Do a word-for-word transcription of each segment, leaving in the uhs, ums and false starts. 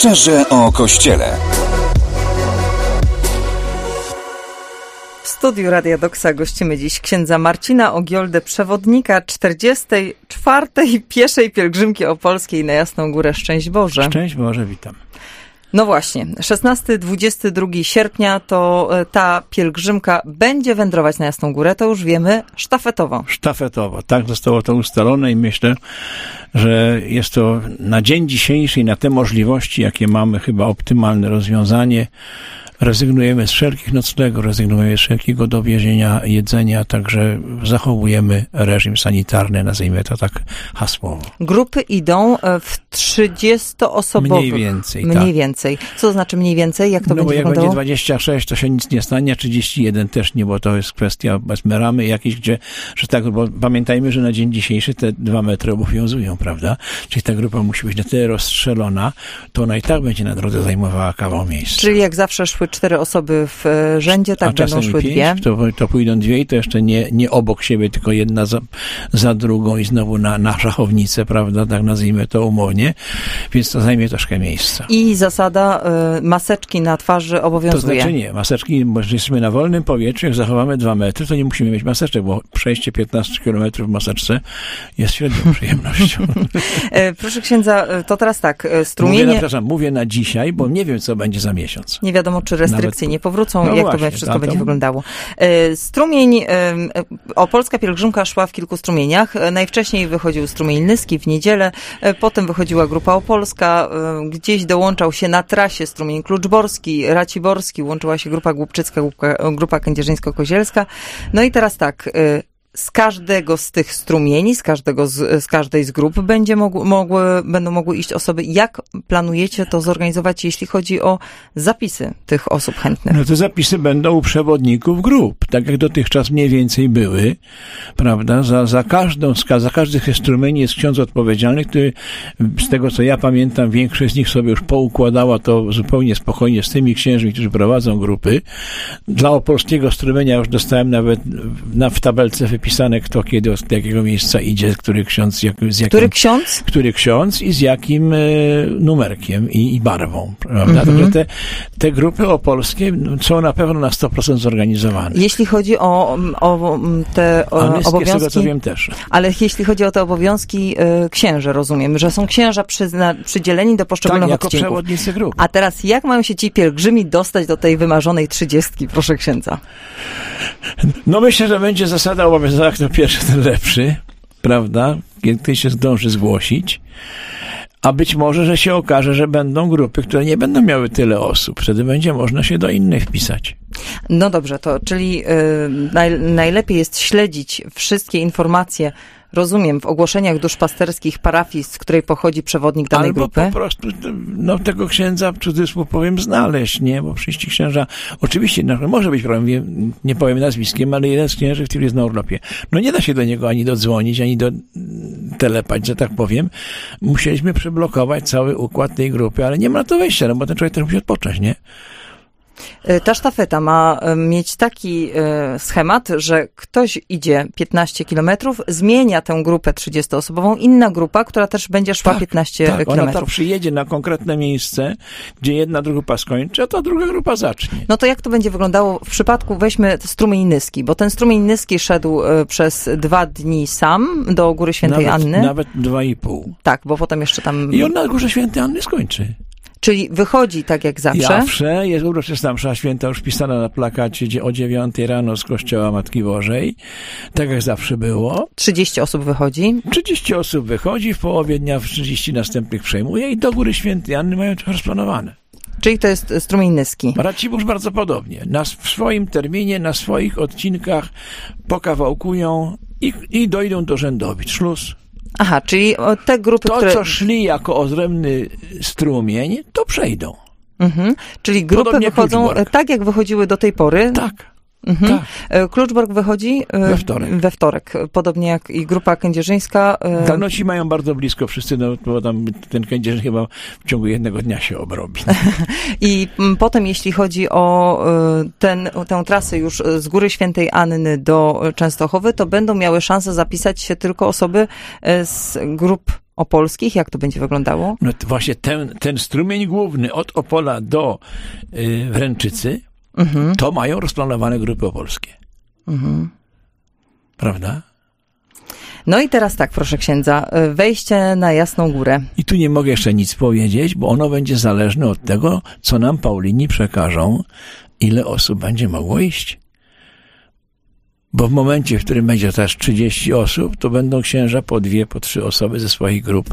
Szczerze o Kościele. W studiu Radia Doksa gościmy dziś księdza Marcina Ogioldę, przewodnika czterdziestej czwartej pieszej pielgrzymki opolskiej na Jasną Górę. Szczęść Boże. Szczęść Boże, witam. No właśnie, szesnastego do dwudziestego drugiego sierpnia to ta pielgrzymka będzie wędrować na Jasną Górę, to już wiemy, sztafetowo. Sztafetowo, tak zostało to ustalone i myślę, że jest to na dzień dzisiejszy i na te możliwości, jakie mamy, chyba optymalne rozwiązanie. Rezygnujemy z wszelkich noclegów, rezygnujemy z wszelkiego dowiezienia jedzenia, także zachowujemy reżim sanitarny, nazwijmy to tak hasłowo. Grupy idą w trzydziestoosobowych. Mniej więcej, Mniej tak. więcej. Co to znaczy mniej więcej? Jak to no będzie bo jak wyglądało? będzie dwadzieścia sześć, to się nic nie stanie, a trzydzieści jeden też nie, bo to jest kwestia, powiedzmy, ramy jakieś, gdzie, że tak, bo pamiętajmy, że na dzień dzisiejszy te dwa metry obowiązują, prawda? Czyli ta grupa musi być na tyle rozstrzelona, to ona i tak będzie na drodze zajmowała kawał miejsca. Czyli jak zawsze szły cztery osoby w rzędzie, tak a będą szły pięć, dwie. To, to pójdą dwie i to jeszcze nie, nie obok siebie, tylko jedna za, za drugą i znowu na, na szachownicę, prawda, tak nazwijmy to umownie, więc to zajmie troszkę miejsca. I zasada y, maseczki na twarzy obowiązuje. To znaczy nie, maseczki, bo jesteśmy na wolnym powietrzu, jak zachowamy dwa metry, to nie musimy mieć maseczek, bo przejście piętnaście kilometrów w maseczce jest średnią przyjemnością. Proszę księdza, to teraz tak, strumienie... Mówię, przepraszam, mówię na dzisiaj, bo nie wiem, co będzie za miesiąc. Nie wiadomo, czy restrykcje Nawet... nie powrócą, no jak właśnie, to wszystko to, będzie to... wyglądało. Strumień, opolska pielgrzymka szła w kilku strumieniach. Najwcześniej wychodził strumień Nyski w niedzielę, potem wychodziła grupa opolska, gdzieś dołączał się na trasie strumień Kluczborski, Raciborski, łączyła się grupa głubczycka, grupa, grupa kędzierzyńsko-kozielska. No i teraz tak, z każdego z tych strumieni, z każdego z, z każdej z grup będzie mogły, mogły, będą mogły iść osoby. Jak planujecie to zorganizować, jeśli chodzi o zapisy tych osób chętnych? No te zapisy będą u przewodników grup, tak jak dotychczas mniej więcej były, prawda? Za, za każdą, za każdy z tych strumieni jest ksiądz odpowiedzialny, który z tego co ja pamiętam, większość z nich sobie już poukładała to zupełnie spokojnie z tymi księżmi, którzy prowadzą grupy. Dla opolskiego strumienia już dostałem nawet na, w tabelce wypisane, kto kiedy od jakiego miejsca idzie, który ksiądz, jak, z jakim, który ksiądz? Który ksiądz i z jakim e, numerkiem i, i barwą, prawda? Mm-hmm. Także te, te grupy opolskie są na pewno na sto procent zorganizowane. Jeśli chodzi o, o te o, A obowiązki, z tego co wiem też. Ale jeśli chodzi o te obowiązki y, księże, rozumiem, że są księża przyzna, przydzieleni do poszczególnych tak, jako odcinków. przewodnicy grup. A teraz jak mają się ci pielgrzymi dostać do tej wymarzonej trzydziestki, proszę księdza? No myślę, że będzie zasada obowiązana, kto pierwszy, ten lepszy, prawda? Kiedy się zdąży zgłosić. A być może, że się okaże, że będą grupy, które nie będą miały tyle osób. Wtedy będzie można się do innych wpisać. No dobrze, to czyli yy, naj, najlepiej jest śledzić wszystkie informacje, rozumiem, w ogłoszeniach duszpasterskich parafii, z której pochodzi przewodnik danej Albo grupy. po prostu no, tego księdza, w cudzysłów powiem, znaleźć, nie? Bo wszyscy księża, oczywiście no, może być problem, nie powiem nazwiskiem, ale jeden z księży, który jest na urlopie. No nie da się do niego ani dodzwonić, ani do telepać, że tak powiem. Musieliśmy przeblokować cały układ tej grupy, ale nie ma na to wejścia, no bo ten człowiek też musi odpocząć, nie? Ta sztafeta ma mieć taki schemat, że ktoś idzie piętnaście kilometrów, zmienia tę grupę trzydziestoosobową, inna grupa, która też będzie szła tak, piętnaście tak, kilometrów. Ona tam przyjedzie na konkretne miejsce, gdzie jedna grupa skończy, a ta druga grupa zacznie. No to jak to będzie wyglądało w przypadku, weźmy strumień Nyski, bo ten strumień Nyski szedł przez dwa dni sam do Góry Świętej nawet, Anny. Nawet dwa i pół. Tak, bo potem jeszcze tam... I on na Górze Świętej Anny skończy. Czyli wychodzi tak jak zawsze. Zawsze jest uroczysta msza święta już pisana na plakacie gdzie o dziewiątej rano z kościoła Matki Bożej. Tak jak zawsze było. trzydzieści osób wychodzi. trzydzieści osób wychodzi, w połowie dnia trzydzieści następnych przejmuje i do Góry Świętej Anny mają to rozplanowane. Czyli to jest strumień Nyski. Racibórz bardzo podobnie. Na, w swoim terminie, na swoich odcinkach pokawałkują i, i dojdą do Rzędowic. Szluz. Aha, czyli te grupy, to, które... co szli jako odrębny strumień, to przejdą. Mhm. Czyli grupy Podobnie wychodzą Kluczbork. tak, jak wychodziły do tej pory. Tak. Mhm. Tak. Kluczbork wychodzi we wtorek. we wtorek, podobnie jak i grupa kędzierzyńska. Tak, no ci mają bardzo blisko wszyscy, no bo tam ten Kędzierzyn chyba w ciągu jednego dnia się obrobi. I potem, jeśli chodzi o ten, tę trasę już z Góry Świętej Anny do Częstochowy, to będą miały szansę zapisać się tylko osoby z grup opolskich. Jak to będzie wyglądało? No to właśnie ten, ten strumień główny od Opola do y, Wręczycy, mhm. to mają rozplanowane grupy opolskie. Mhm. Prawda? No i teraz tak, proszę księdza, wejście na Jasną Górę. I tu nie mogę jeszcze nic powiedzieć, bo ono będzie zależne od tego, co nam Paulini przekażą, ile osób będzie mogło iść. Bo w momencie, w którym będzie też trzydzieści osób, to będą księża po dwie, po trzy osoby ze swoich grup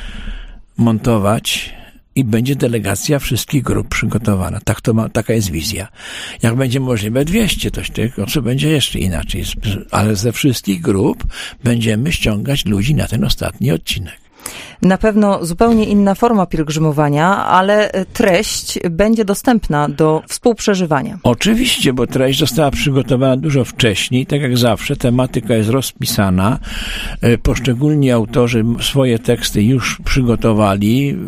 montować i będzie delegacja wszystkich grup przygotowana. Tak to ma, taka jest wizja. Jak będzie możliwe dwieście, to tych osób będzie jeszcze inaczej. Ale ze wszystkich grup będziemy ściągać ludzi na ten ostatni odcinek. Na pewno zupełnie inna forma pielgrzymowania, ale treść będzie dostępna do współprzeżywania. Oczywiście, bo treść została przygotowana dużo wcześniej. Tak jak zawsze, tematyka jest rozpisana. Poszczególni autorzy swoje teksty już przygotowali.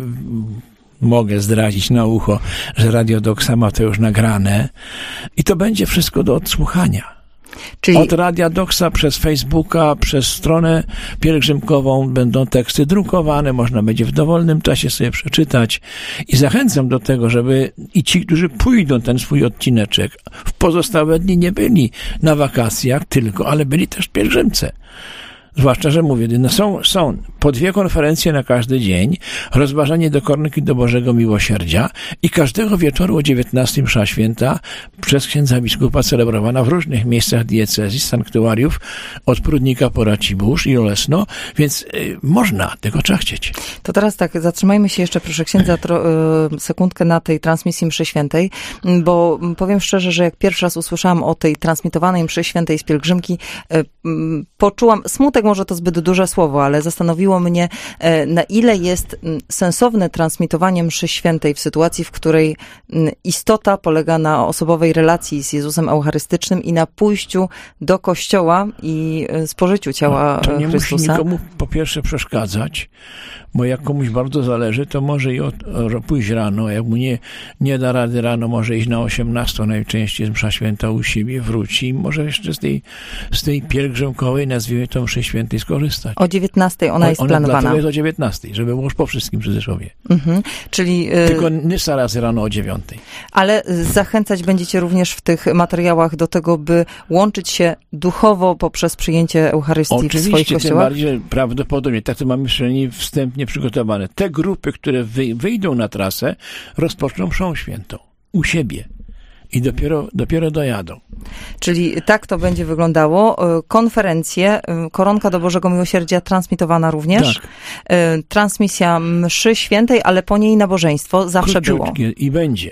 Mogę zdradzić na ucho, że Radio Doksa ma to już nagrane. I to będzie wszystko do odsłuchania. Czyli... Od Radia Doksa przez Facebooka, przez stronę pielgrzymkową będą teksty drukowane, można będzie w dowolnym czasie sobie przeczytać i zachęcam do tego, żeby i ci, którzy pójdą ten swój odcineczek, w pozostałe dni nie byli na wakacjach tylko, ale byli też pielgrzymce. Zwłaszcza, że mówię, no są, są po dwie konferencje na każdy dzień, rozważanie do Kornki do Bożego Miłosierdzia i każdego wieczoru o dziewiętnastej msza święta przez księdza biskupa celebrowana w różnych miejscach diecezji, sanktuariów, od Prudnika po Racibórz i Olesno, więc y, można, tylko trzeba chcieć. To teraz tak, zatrzymajmy się jeszcze, proszę księdza, tro, y, sekundkę na tej transmisji mszy świętej, bo powiem szczerze, że jak pierwszy raz usłyszałam o tej transmitowanej mszy świętej z pielgrzymki, y, y, poczułam smutek, może to zbyt duże słowo, ale zastanowiło mnie, na ile jest sensowne transmitowanie mszy świętej w sytuacji, w której istota polega na osobowej relacji z Jezusem Eucharystycznym i na pójściu do kościoła i spożyciu ciała no, to nie Chrystusa. Musi nikomu po pierwsze przeszkadzać, bo jak komuś bardzo zależy, to może i od, o, pójść rano, jak mu nie, nie da rady rano, może iść na osiemnastą, najczęściej jest msza święta u siebie, wróci i może jeszcze z tej, z tej pielgrzymkowej, nazwijmy to mszy świętej, skorzystać. O dziewiętnastej ona jest ona planowana. Dlatego jest o dziewiętnastej, żeby było już po wszystkim przy Rzeszowie. Mhm. Czyli, y... Tylko nysa razy rano o dziewiątej. Ale zachęcać będziecie również w tych materiałach do tego, by łączyć się duchowo poprzez przyjęcie Eucharystii Oczywiście, w swoich kościołach? Oczywiście, tym bardziej prawdopodobnie, tak to mamy przynajmniej wstępnie przygotowane. Te grupy, które wyjdą na trasę, rozpoczną mszą świętą u siebie. I dopiero, dopiero dojadą. Czyli tak to będzie wyglądało. Konferencje, Koronka do Bożego Miłosierdzia transmitowana również. Tak. Transmisja mszy świętej, ale po niej nabożeństwo zawsze króciutkie było. I będzie.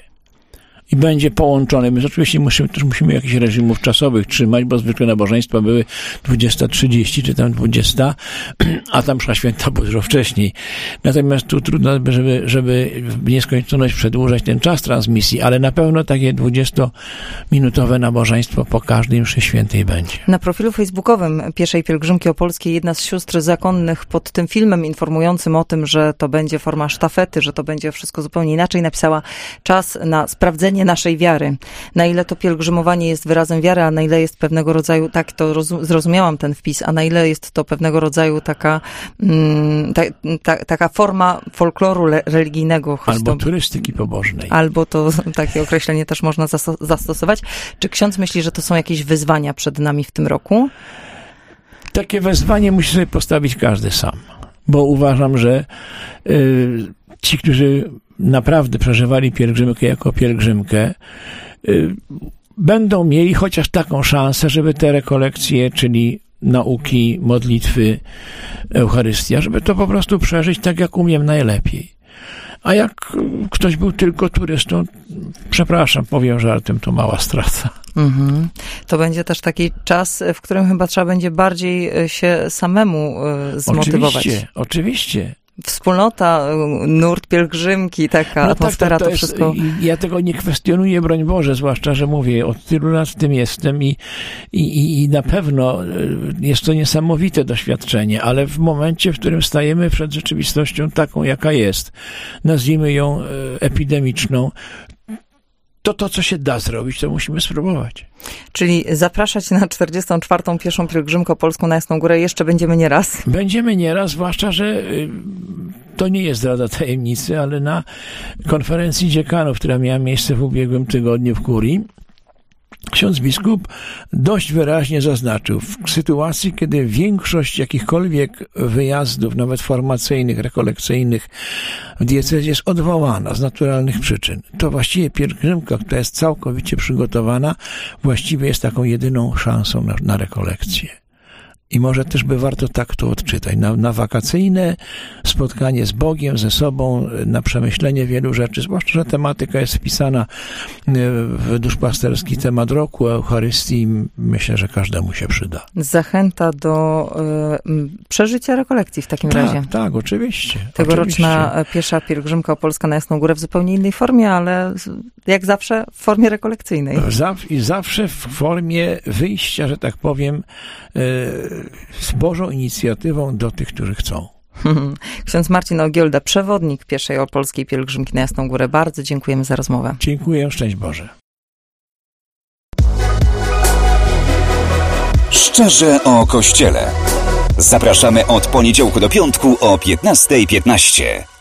I będzie połączone. My oczywiście musimy, też musimy jakichś reżimów czasowych trzymać, bo zwykle nabożeństwa były dwudziesta trzydzieści, czy tam dwudziesta, a tam msza święta było dużo wcześniej. Natomiast tu trudno, żeby, żeby w nieskończoność przedłużać ten czas transmisji, ale na pewno takie dwudziestominutowe nabożeństwo po każdej mszy świętej będzie. Na profilu facebookowym Pieszej Pielgrzymki Opolskiej jedna z sióstr zakonnych pod tym filmem informującym o tym, że to będzie forma sztafety, że to będzie wszystko zupełnie inaczej, napisała: czas na sprawdzenie naszej wiary. Na ile to pielgrzymowanie jest wyrazem wiary, a na ile jest pewnego rodzaju, tak to rozum, zrozumiałam ten wpis, a na ile jest to pewnego rodzaju taka, mm, ta, ta, taka forma folkloru le, religijnego. Albo to, turystyki pobożnej. Albo to takie określenie też można zasto- zastosować. Czy ksiądz myśli, że to są jakieś wyzwania przed nami w tym roku? Takie wezwanie musi sobie postawić każdy sam. Bo uważam, że y, ci, którzy naprawdę przeżywali pielgrzymkę jako pielgrzymkę, y, będą mieli chociaż taką szansę, żeby te rekolekcje, czyli nauki, modlitwy, Eucharystia, żeby to po prostu przeżyć tak, jak umiem najlepiej. A jak ktoś był tylko turystą, przepraszam, powiem żartem, to mała strata. Mhm. To będzie też taki czas, w którym chyba trzeba będzie bardziej się samemu zmotywować. Oczywiście, oczywiście. wspólnota, nurt pielgrzymki, taka no atmosfera, tak, to, to, to jest, wszystko. Ja tego nie kwestionuję, broń Boże, zwłaszcza, że mówię, od tylu lat w tym jestem i, i, i na pewno jest to niesamowite doświadczenie, ale w momencie, w którym stajemy przed rzeczywistością taką, jaka jest, nazwijmy ją epidemiczną, to to, co się da zrobić, to musimy spróbować. Czyli zapraszać na czterdziestą czwartą pieszą pielgrzymkę opolską na Jasną Górę jeszcze będziemy nieraz. Będziemy nieraz, zwłaszcza, że to nie jest zdrada tajemnicy, ale na konferencji dziekanów, która miała miejsce w ubiegłym tygodniu w Kurii, ksiądz biskup dość wyraźnie zaznaczył, w sytuacji, kiedy większość jakichkolwiek wyjazdów, nawet formacyjnych, rekolekcyjnych w diecezji jest odwołana z naturalnych przyczyn, to właściwie pielgrzymka, która jest całkowicie przygotowana, właściwie jest taką jedyną szansą na, na rekolekcję. I może też by warto tak to odczytać. Na, na wakacyjne spotkanie z Bogiem, ze sobą, na przemyślenie wielu rzeczy, zwłaszcza, że tematyka jest wpisana w duszpasterski temat roku, Eucharystii. Myślę, że każdemu się przyda. Zachęta do y, przeżycia rekolekcji w takim tak, razie. Tak, oczywiście. Tegoroczna oczywiście. piesza pielgrzymka opolska na Jasną Górę w zupełnie innej formie, ale jak zawsze w formie rekolekcyjnej. I zawsze w formie wyjścia, że tak powiem, z Bożą inicjatywą do tych, którzy chcą. Ksiądz Marcin Ogierda, przewodnik pieszej opolskiej pielgrzymki na Jasną Górę. Bardzo dziękujemy za rozmowę. Dziękuję, szczęść Boże. Szczerze o Kościele. Zapraszamy od poniedziałku do piątku o piętnasta piętnaście.